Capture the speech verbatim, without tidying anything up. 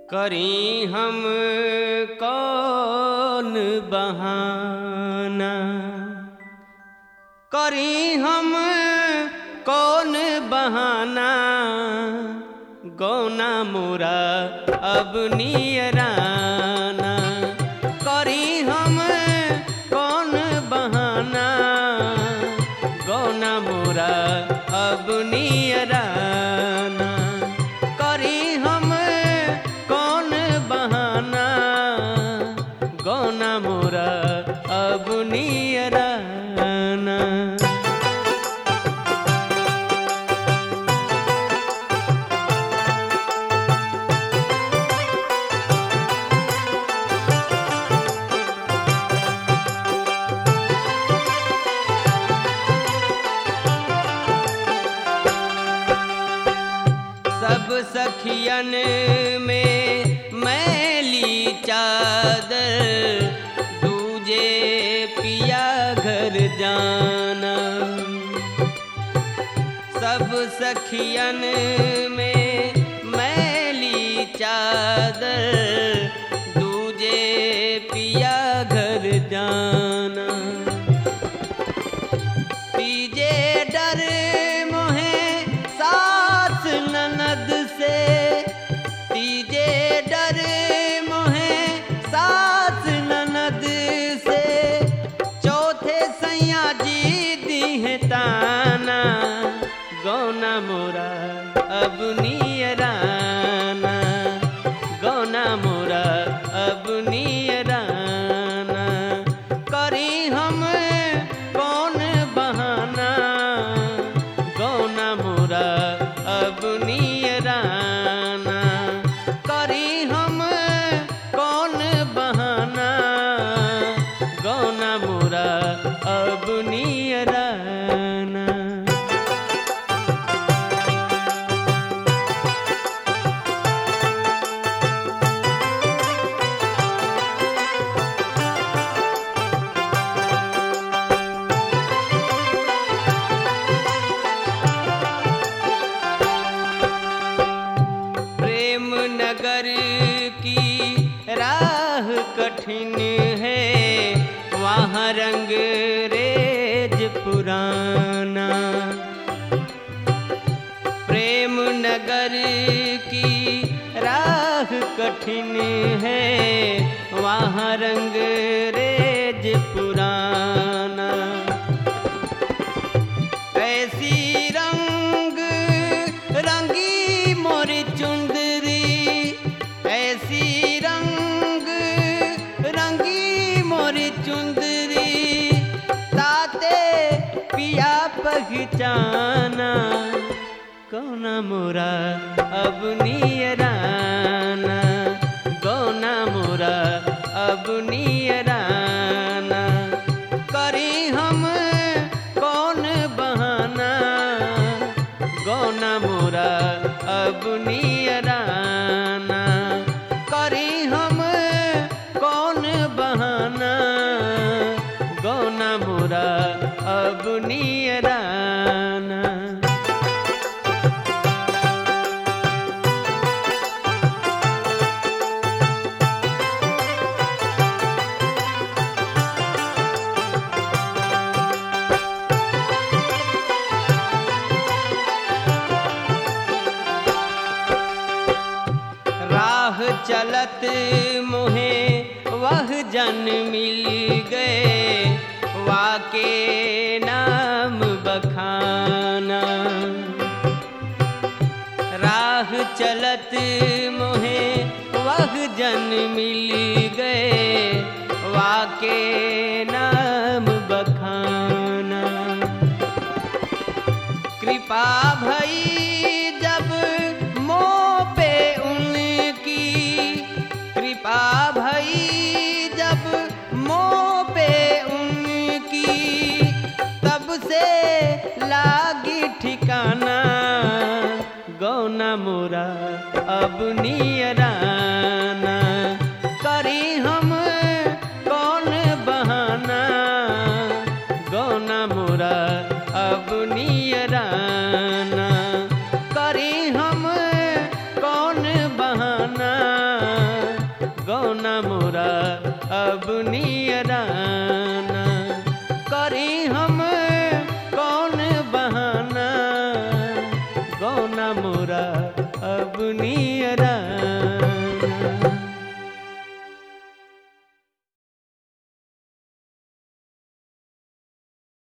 करी हम कौन बहाना, करी हम कौन बहाना, गौना मोरा अब नियराना। करी हम कौन बहाना, गौना मोरा अब नियराना। करी हम कौन बहाना, गौना मोरा अब नियराना। सब सखियन में मैली चादर, दूजे पिया घर जाना। सब सखियन में मैली चादर, दूजे पिया घर जाना। तीजे डर मोहे सास ननद से, तीजे डर मोहे सास ननद से, चौथे सैया जी दी ताना, गौना मोरा अब नियराना। गौना मोरा अब नियराना। करी हम कौन बहाना, गौना मोरा अब नियराना। करी हम कौन बहाना, गौना मोरा अब नियराना। प्रेम नगर की राह कठिन है, वहाँ रंग रेज पुराना। प्रेम नगर की राह कठिन है, वहाँ रंग रेज पुराना। ऐसी रंग रंगी मोरी चुंदरी, ऐसी रंग रंगी मोरी चुंदरी, ताते पिया पहचाना, गौना मोरा अब नियराना। गौना मोरा अब नियराना। करी हम कौन बहाना, गौना मोरा अब नियराना। करी हम कौन बहाना, गौना मोरा अब नियराना। राह चलत मोहे वह जन मिल गए, वाके नाम बखाना। राह चलत मोहे वह जन मिल गए, वाके नाम बखाना। कृपा भई जब मोह पे उनकी, कृपा भई जब मोह पे उनकी, तब से लागी ठिकाना, गौना मोरा अब नियराना। करी हम कौन बहाना, गौना मोरा अब नियराना। करी हम कौन बहाना, अब नियराना। करी हम कौन बहाना गौना मोरा अब नियराना।